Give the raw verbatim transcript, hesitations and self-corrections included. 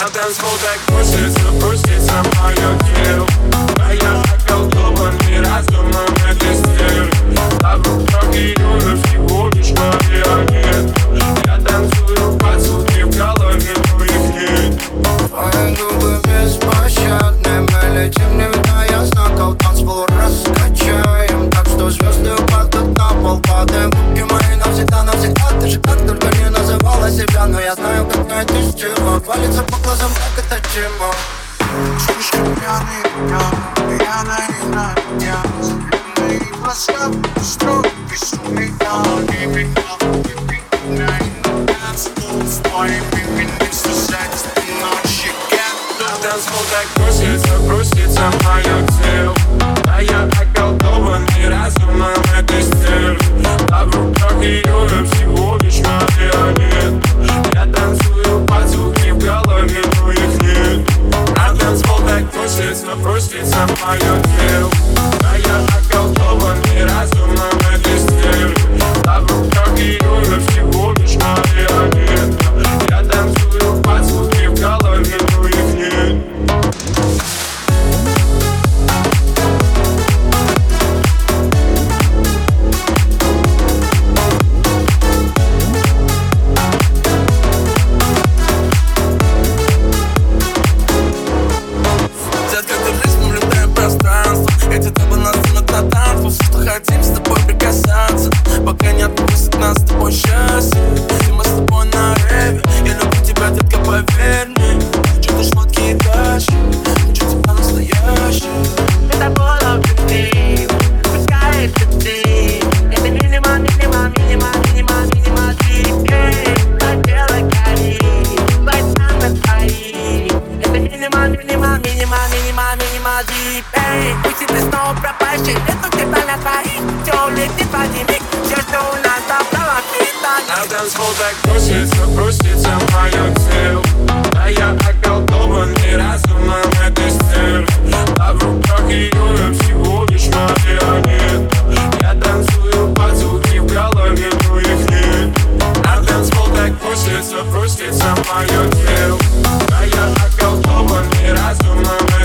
танцпол так пустится, пустится мое тело. А я околдованный разумом этой стервы. А в руках ее всего лишь марионет. Я танцую под звуки в голове, но их нет. Твои губы беспощадны, мы летим, не видая знаков. Танцпол раскачаем, так что звезды упадут на пол. Падаем, губки мои навсегда, навсегда. Ты же как только не называла себя, но я знаю, как найти с чего. Валится по глазам, как это чему. Слишком пьяный я, пьяная игра, я зеленые глаза, строй безумный я. Не меня, не меня, не танцпол с твоими не связать ночи. Танцпол так пустится, пустится мое тело. А я околдованный разумом этой стервы. А в руках ее всего лишь марионет. Я танцую под звуки в голове, но их нет. А танцпол так пустится, пустится мое тело. А я околдованный разумом этой стервы. А в руках ее всего лишь марионет. Я танцую под звуки в голове, но их нет. Эти табы нас тянут на танцпол. Все, что хотим, с тобой прикасаться, пока не отпустит нас с тобой счастье. И мы с тобой на реве. Я люблю тебя, детка, поверь мне. Что ты шмотки и тащишь, хочу тебя настоящий. Это было любви, пускай это ты. Это минимум, минимум, минимум, минимум, минимум тебе. Хотела гори, глаза на твои. Это минимум, минимум, минимум, минимум, минимум тебе. Пусть ты снова пропащий, нету где-то на твоих. Все летит в один миг, все, что у нас добрало, А танцпол так пустится, пустится мое тело. А я околдованный разумом этой стервы. А в руках ее всего лишь марионет. Я танцую под звуки в голове, но их нет. А танцпол так пустится, пустится мое тело. А я околдованный разумом